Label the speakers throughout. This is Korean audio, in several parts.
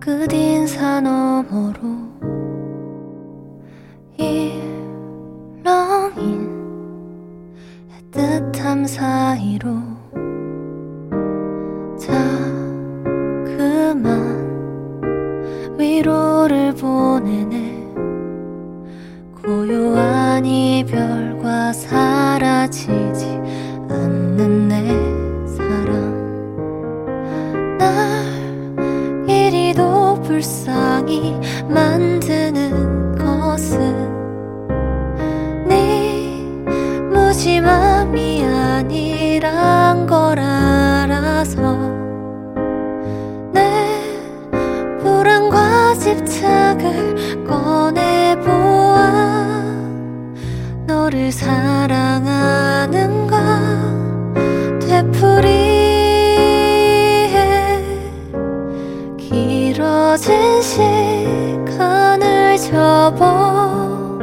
Speaker 1: 끝인사 너머로 일렁인 애틋함 사이로 자그만 위로를 보내네. 고요한 이별과 사라지지 않는 내 사랑. 날 이리도 불쌍히 만드는 것은 네 무심함이 아니란 걸 알아서 내 불안과 집착을 꺼내보아. 너를 사랑하는가 되풀이해. 길어진 시간을 접어서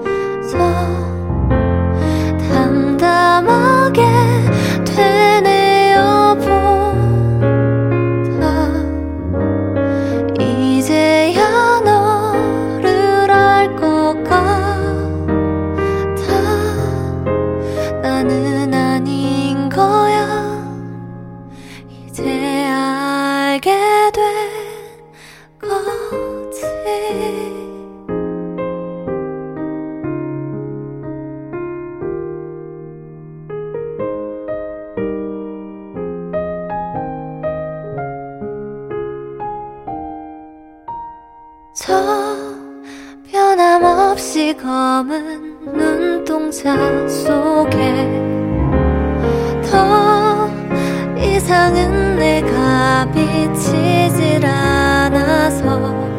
Speaker 1: 담담하게 되뇌어보다 이제야 너를 알 것 같아. 나는 아닌 거야. 이제 알게 된 거지. 저 변함없이 검은 눈동자 속에 더 이상은 내가 비치질 않아서